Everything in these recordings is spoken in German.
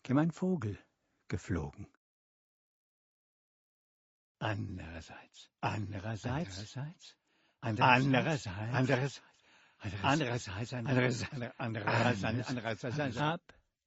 käme ein Vogel geflogen. Andererseits, ab,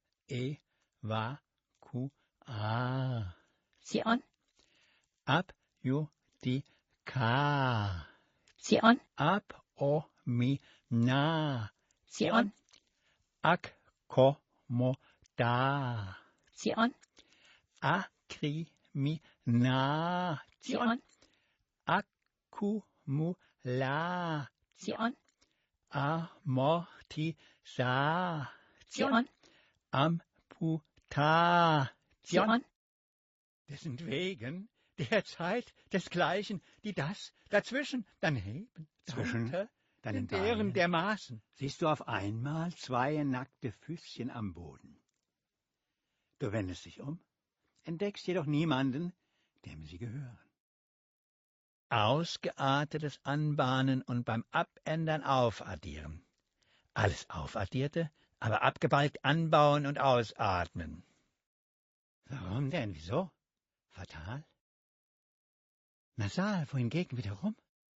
Sion, ab, ju, di, ka, Sion, ab, o, mi, na, Sion, ak, ko, mo, da, Sion, akri, mi, na, Sion, akku, mu, la, amortisa, Sion, Amputation, dessen wegen, der Zeit, desgleichen, die das, dazwischen, daneben, darunter, dann in deren dermaßen. Siehst du auf einmal 2 nackte Füßchen am Boden. Du wendest dich um, entdeckst jedoch niemanden, dem sie gehören. Ausgeartetes Anbahnen und beim Abändern aufaddieren. Alles aufaddierte, aber abgebalgt anbauen und ausatmen. Warum denn? Wieso? Fatal? Nasal, wohingegen wiederum?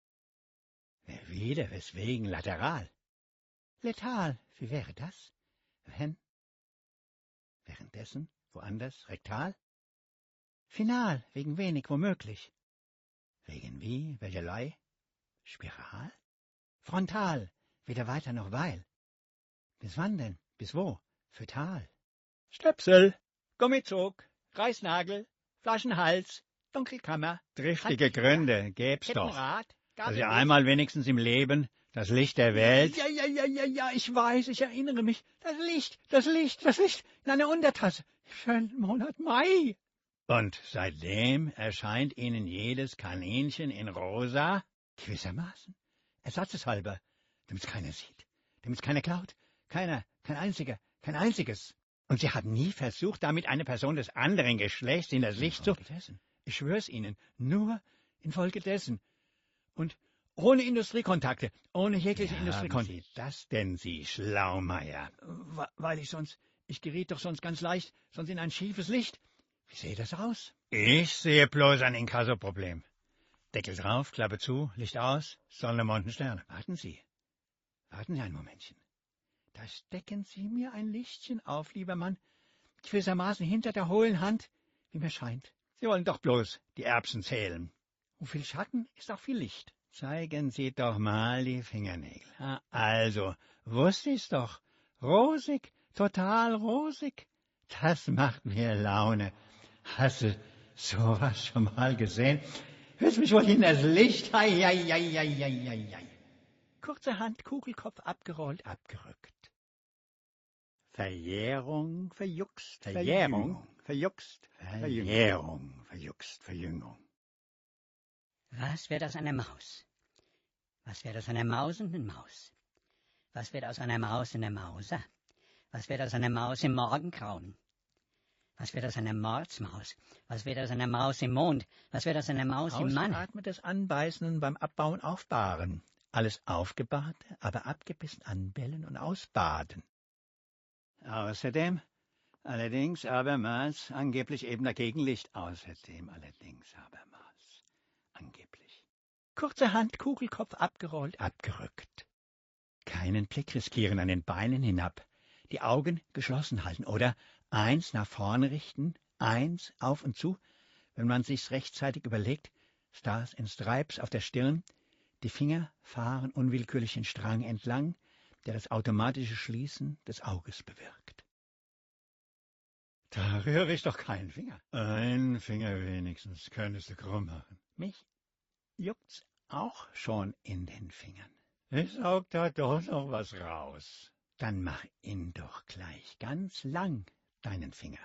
Wieder, weswegen lateral? Letal, wie wäre das? Wenn? Währenddessen, woanders, rektal? Final, wegen wenig, womöglich. Wegen wie, welcherlei? Spiral? Frontal, weder weiter noch weil. Bis wann denn? Bis wo? Fötal. Stöpsel, Gummizug, Reißnagel, Flaschenhals, Dunkelkammer. Triftige Gründe gäb's doch, dass ihr einmal wenigstens im Leben das Licht der Welt... Ja, ich weiß, ich erinnere mich. Das Licht in einer Untertasse. Im schönen Monat Mai. Und seitdem erscheint Ihnen jedes Kaninchen in rosa? Gewissermaßen. Ersatzeshalber, damit's keiner sieht, damit's keiner klaut. Kein einziges. Und Sie haben nie versucht, damit eine Person des anderen Geschlechts in das Licht zu... Ich schwör's Ihnen, nur infolgedessen. Und ohne Industriekontakte, ohne jegliche Industriekontakte. Wie Sie das denn, Sie Schlaumeier? Weil ich geriet doch sonst ganz leicht, sonst in ein schiefes Licht. Wie sehe das aus? Ich sehe bloß ein Inkasso-Problem. Deckel drauf, Klappe zu, Licht aus, Sonne, Mond, Sterne. Warten Sie ein Momentchen. Da stecken Sie mir ein Lichtchen auf, lieber Mann, gewissermaßen hinter der hohlen Hand, wie mir scheint. Sie wollen doch bloß die Erbsen zählen. Wo viel Schatten ist auch viel Licht. Zeigen Sie doch mal die Fingernägel. Also, wusste ich's doch. Rosig, total rosig. Das macht mir Laune. Hast du sowas schon mal gesehen? Willst mich wohl in das Licht? Ei. Kurzerhand, Kugelkopf abgerollt, abgerückt. Verjährung, verjuckst, Verjüngung. Was wird aus einer Maus? Was wird aus einer Maus und einer Maus? Was wird aus einer Maus und einer Mauser? Was wird aus einer Maus im Morgengrauen? Was wird aus einer Mordsmaus? Was wird aus einer Maus im Mond? Was wird aus einer Maus im Mann? Ausgeatmetes Anbeißen und beim Abbauen aufbahren. Alles Aufgebahrte, aber abgebissen anbellen und ausbaden. Außerdem, allerdings, abermals, angeblich eben der Gegenlicht. Außerdem, allerdings, abermals, angeblich. Kurzerhand, Kugelkopf abgerollt, abgerückt. Keinen Blick riskieren an den Beinen hinab. Die Augen geschlossen halten oder eins nach vorne richten, eins auf und zu, wenn man sich's rechtzeitig überlegt, Stars and Stripes auf der Stirn, die Finger fahren unwillkürlich den Strang entlang, der das automatische Schließen des Auges bewirkt. Da rühre ich doch keinen Finger. Ein Finger wenigstens könntest du krumm machen. Mich juckt's auch schon in den Fingern. Ich saug da doch noch was raus. Dann mach ihn doch gleich ganz lang, deinen Finger.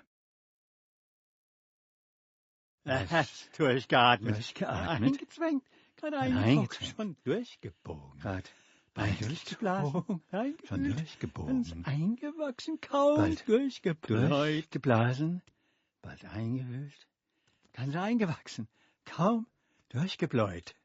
Hast durchgeatmet. Eingezwängt. Gerade eingezwängt. Schon durchgebogen. Gerade durchgeblasen. Schon durchgebogen. Ganz eingewachsen, kaum bald durchgeblasen. Bald eingehüllt. Ganz eingewachsen, kaum durchgebläut.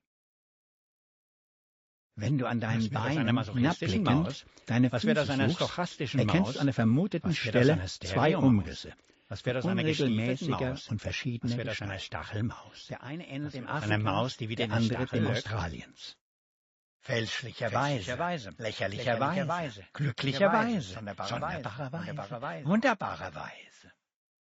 Wenn du an deinen Beinen hinabblickend deine Füße suchst, erkennst du an der vermuteten Stelle 2 Umrisse. Was wird aus einer gestiefelten unregelmäßiger Maus? und verschiedene Was wird aus einer Gestalt. Stachelmaus? Der eine ähnelt dem Einer Afrikas, Maus, die wie der den andere Stachel dem lögt? Australiens. Fälschlicherweise, lächerlicherweise, glücklicherweise, sonderbarerweise, wunderbarerweise.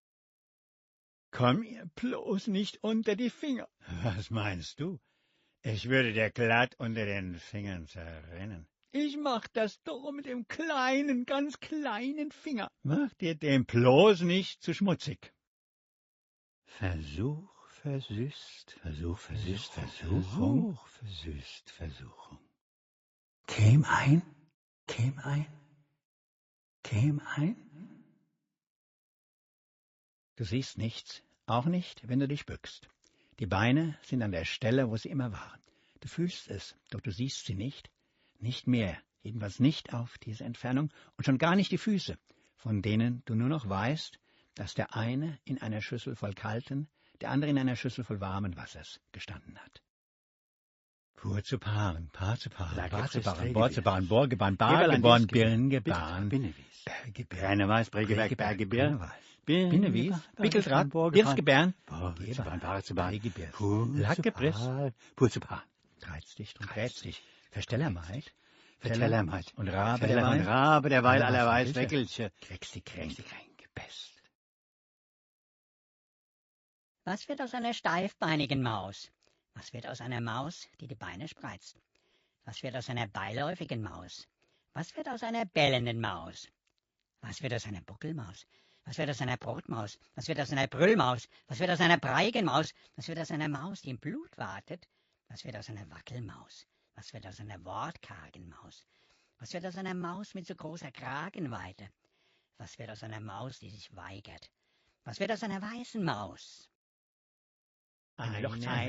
Komm ihr bloß nicht unter die Finger. Was meinst du? Ich würde dir glatt unter den Fingern zerrennen. Ich mach das doch mit dem kleinen, ganz kleinen Finger. Mach dir den bloß nicht zu schmutzig. Versuch versüßt, Versuch versüßt Versuchung. Käm ein. Du siehst nichts, auch nicht, wenn du dich bückst. Die Beine sind an der Stelle, wo sie immer waren. Du fühlst es, doch du siehst sie nicht. Nicht mehr, jedenfalls nicht auf diese Entfernung und schon gar nicht die Füße, von denen du nur noch weißt, dass der eine in einer Schüssel voll kalten, der andere in einer Schüssel voll warmen Wassers gestanden hat. Paar zu Paaren, Bor zu Paaren, Borgebahn, Bargeborn, Birngeborn, Brenneweis, Bregewerk, Bergebirn, Binnewies, Bickeldraht, Birsgebern, Paar zu Bargebirn, Lackgebriss, Pur zu Paaren. Reizt dich und rätst dich, Verstellermeid, Vertellermeid. und Rabe derweil allerweis Weckelche. Kränk, best. Was wird aus einer steifbeinigen Maus? Was wird aus einer Maus, die die Beine spreizt? Was wird aus einer beiläufigen Maus? Was wird aus einer bellenden Maus? Was wird aus einer Buckelmaus? Was wird aus einer Brotmaus? Was wird aus einer Brüllmaus? Was wird aus einer breiigen Maus? Was wird aus einer Maus, die im Blut wartet? Was wird aus einer Wackelmaus? Was wird aus einer wortkargen Maus? Was wird aus einer Maus mit so großer Kragenweite? Was wird aus einer Maus, die sich weigert? Was wird aus einer weißen Maus? Eine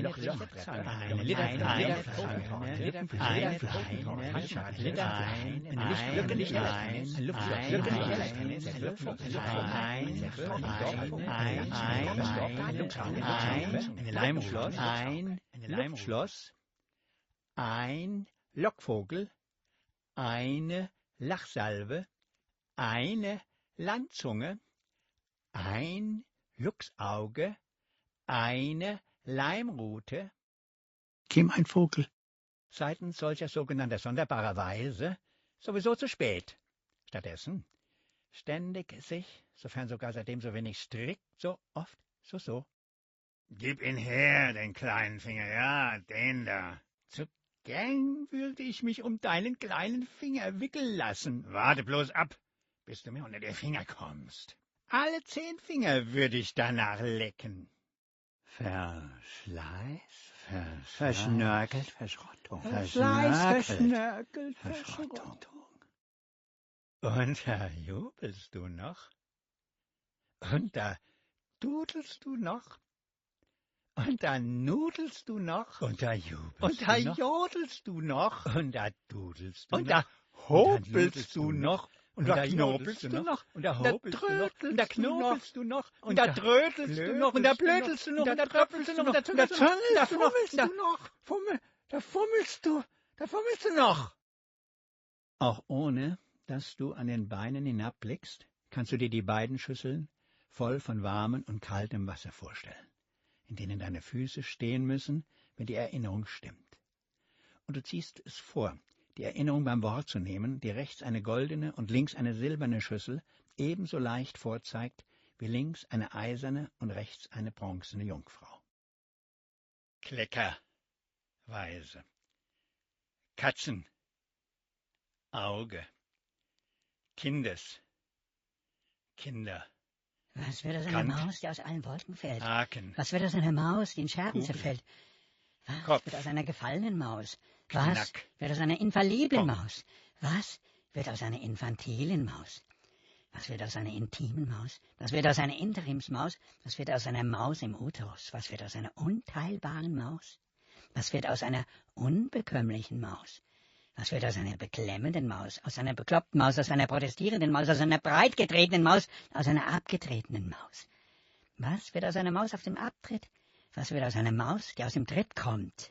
Luftschloss, ein Lockvogel, eine Lachsalve, eine Landzunge, ein Luchsauge, eine Leimrute. Käm ein Vogel. Seitens solcher sogenannter sonderbarer Weise sowieso zu spät. Stattdessen ständig sich, sofern sogar seitdem so wenig strikt, so oft, so. Gib ihn her, den kleinen Finger, ja, den da. Zu gern würde ich mich um deinen kleinen Finger wickeln lassen. Warte bloß ab, bis du mir unter die Finger kommst. Alle 10 Finger würde ich danach lecken. Verschleiß, Verschnörkelt, Verschrottung. Verschnörkelt, Und da jubelst du noch. Und da dudelst du noch. Und da nudelst du noch. Und da jubelst Und da du noch. jodelst du noch. Und da dudelst du Und noch. da hobelst du noch. Und da knobelst du noch. Und da Und da hobelst du noch. trödelst und da knobelst du noch. Und da da trödelst du noch. Und da blödelst du noch. Und da tröpfelst du noch. Und da züngelst du noch. Da fummelst du noch. Auch ohne, dass du an den Beinen hinabblickst, kannst du dir die beiden Schüsseln voll von warmem und kaltem Wasser vorstellen, in denen deine Füße stehen müssen, wenn die Erinnerung stimmt. Und du ziehst es vor, die Erinnerung beim Wort zu nehmen, die rechts eine goldene und links eine silberne Schüssel ebenso leicht vorzeigt, wie links eine eiserne und rechts eine bronzene Jungfrau. Kleckerweise. Katzen. Auge. Kinder. Was wird aus einer Kant. Maus, die aus allen Wolken fällt? Haken. Was wird aus einer Maus, die in Scherben Kugel. zerfällt? Was Kopf. wird aus einer gefallenen Maus? Was Knack. wird aus einer infalliblen Kopf. Maus? Was wird aus einer infantilen Maus? Was wird aus einer intimen Maus? Was wird aus einer Interimsmaus? Was wird aus einer Maus im Uterus? Was wird aus einer unteilbaren Maus? Was wird aus einer unbekömmlichen Maus? Was wird aus einer beklemmenden Maus? Aus einer bekloppten Maus? Aus einer protestierenden Maus? Aus einer breitgetretenen Maus? Aus einer abgetretenen Maus? Was wird aus einer Maus auf dem Abtritt? Was wird aus einer Maus, die aus dem Tritt kommt?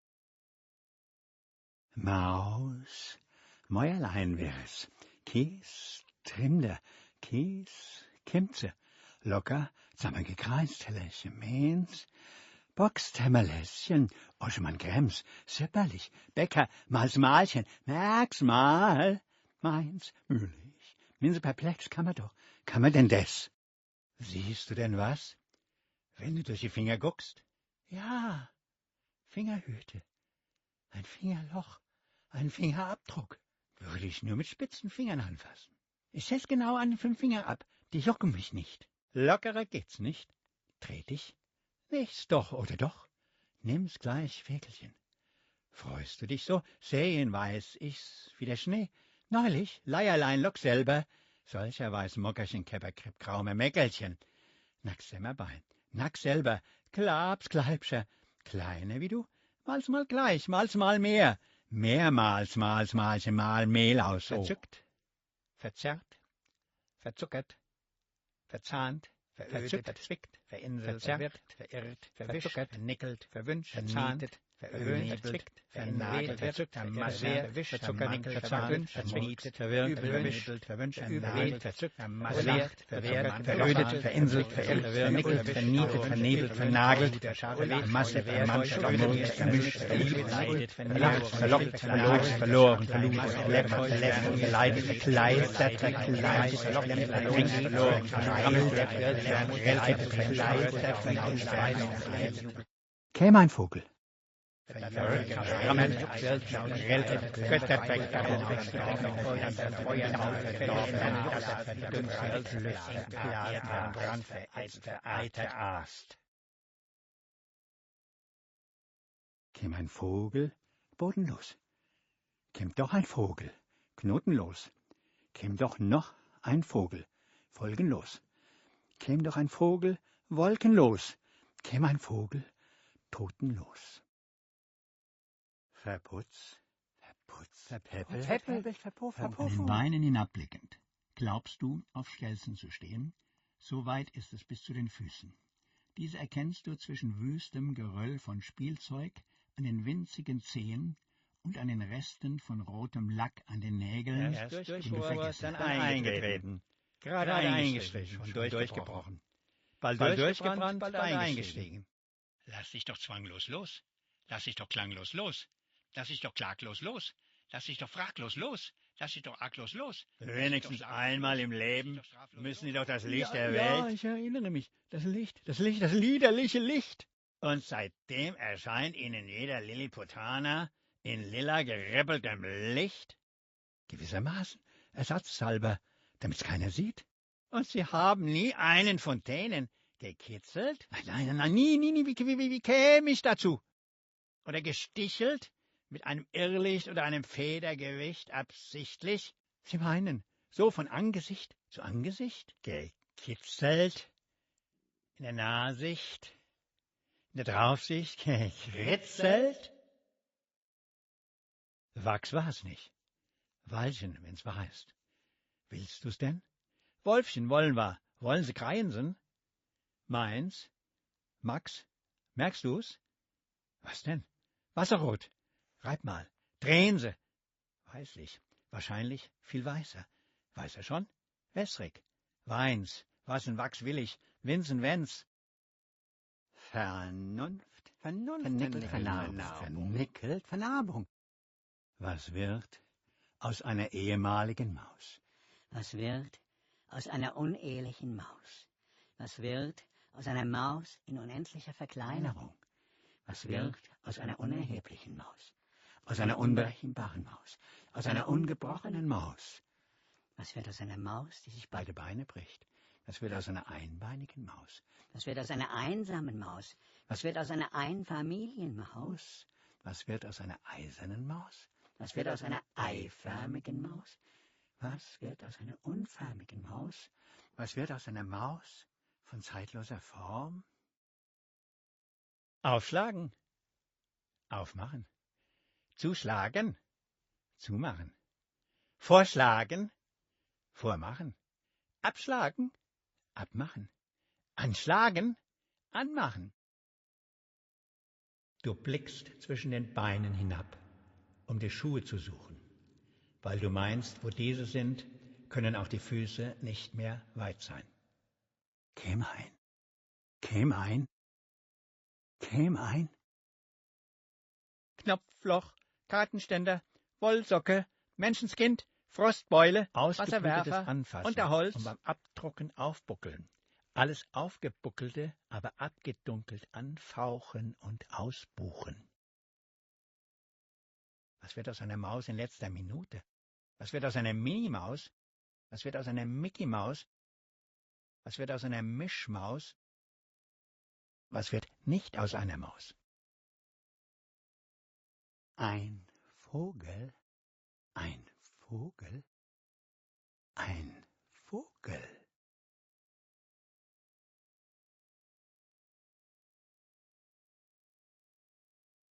Maus, Mäuerlein wär's. Kies, Trinder, Kies, Kimze, Locker, zusammengekreist, Hellerchen, Meens, Boxthämmerläschen, Oschemann Krems, Sipperlich, Bäcker, Mal's Malchen, merk's mal, meins, mühlich, Minse perplex, kann man denn des? Siehst du denn was? Wenn du durch die Finger guckst? Ja, Fingerhüte, ein Fingerloch, ein Fingerabdruck, würde ich nur mit spitzen Fingern anfassen. Ich schätz genau an den 5 Finger ab, die jucken mich nicht. Lockerer geht's nicht. Tret ich? Nichts doch, oder doch? Nimm's gleich, Ferkelchen. Freust du dich so? Sehen weiß ich's wie der Schnee. Neulich, Leierlein, lock selber, solcher weiß Mockerchen, Käpperkripp, graume Mäckelchen. Nacks Bein, nack selber, Klaps, Kleibscher, kleiner wie du, mal's mal gleich, mal's mal mehr, mehrmals, malchen, mal Mehl aus, verzückt, verzerrt, verzuckert, verzahnt, verödet, verzwickt, verinselt, verwirrt, verirrt, verwischt, vernickelt, verwünscht, verzahnt, verödet, verzwickt, vernagelt, verzückt, vermassiert, verzuckert, verzahnt, verzwickt, verwirrt, verwischt, verwünscht, vernagelt, verzückt, vermassiert, verwehrt, verödet, verinselt, verirrt, vernickelt, vernietet, vernebelt, vernagelt, vermasselt, vermanscht, vermurrt, vermischt, verliebt, verlacht, verlockt, verlost, verloren, verletzt, verletzt, geleitet, verkleistert, verkleidet, verklemmt, verloren, verloren, verkleidet, käme ein Vogel. Käm ein Vogel, bodenlos. Käm doch ein Vogel, knotenlos. Käm doch noch ein Vogel, folgenlos. Käm doch ein Vogel, wolkenlos. Käm ein Vogel, totenlos. Verputz, verpäppelt, von den Beinen hinabblickend. Glaubst du, auf Stelzen zu stehen? So weit ist es bis zu den Füßen. Diese erkennst du zwischen wüstem Geröll von Spielzeug an den winzigen Zehen und an den Resten von rotem Lack an den Nägeln, den du vergessen hast. Eingetreten, gerade eingestrichen, schon durchgebrochen. Bald durchgebrannt, bald eingestiegen. Lass dich doch zwanglos los, lass dich doch klanglos los, lass dich doch klaglos los, lass dich doch fraglos los, lass dich doch arglos los. Wenigstens einmal im Leben müssen sie doch das Licht der Welt. Ja, ich erinnere mich, das liederliche Licht. Und seitdem erscheint ihnen jeder Lilliputaner in lila gerippeltem Licht? Gewissermaßen, ersatzhalber, damit's keiner sieht. Und sie haben nie einen von denen gekitzelt? Nein, nie, wie käme ich dazu? Oder gestichelt, mit einem Irrlicht oder einem Federgewicht, absichtlich? Sie meinen, so von Angesicht zu Angesicht? Gekitzelt? In der Nahsicht? In der Draufsicht? Gekritzelt? Wachs war's nicht. Wallchen, wenn's wahr ist. Willst du's denn? Wolfchen, wollen wir. Wollen Sie kreiensen? Meins? Max? Merkst du's? Was denn? Wasserrot. Reib mal. Drehen Sie. Weißlich. Wahrscheinlich viel weißer. Weißer schon? Wässrig. Weins. Was in Wachs will ich? Winsen, wenn's. Vernunft. Vernickelt, Vernarbung. Was wird aus einer ehemaligen Maus? Was wird aus einer unehelichen Maus? Was wird aus einer Maus in unendlicher Verkleinerung? Was wird aus einer unerheblichen Maus? Aus einer unberechenbaren Maus? Aus einer ungebrochenen Maus? Was wird aus einer Maus, die sich beide Beine bricht? Was wird aus einer einbeinigen Maus? Was wird aus einer einsamen Maus? Was wird aus einer Einfamilienmaus? Was wird aus einer eisernen Maus? Was wird aus einer eiförmigen Maus? Was wird aus einer unförmigen Maus? Was wird aus einer Maus von zeitloser Form? Aufschlagen, aufmachen, zuschlagen, zumachen, vorschlagen, vormachen, abschlagen, abmachen, anschlagen, anmachen. Du blickst zwischen den Beinen hinab, um die Schuhe zu suchen. Weil du meinst, wo diese sind, können auch die Füße nicht mehr weit sein. Kämmerein, Kämmerein, Kämmerein. Knopfloch, Kartenständer, Wollsocke, Menschenskind, Frostbeule, Ausgeklügeltes Wasserwerfer, Anfassen Unterholz. und beim Abdrucken aufbuckeln. Alles Aufgebuckelte, aber abgedunkelt anfauchen und ausbuchen. Was wird aus einer Maus in letzter Minute? Was wird aus einer Minimaus? Was wird aus einer Mickey-Maus? Was wird aus einer Mischmaus? Was wird nicht aus einer Maus? Ein Vogel, ein Vogel, ein Vogel.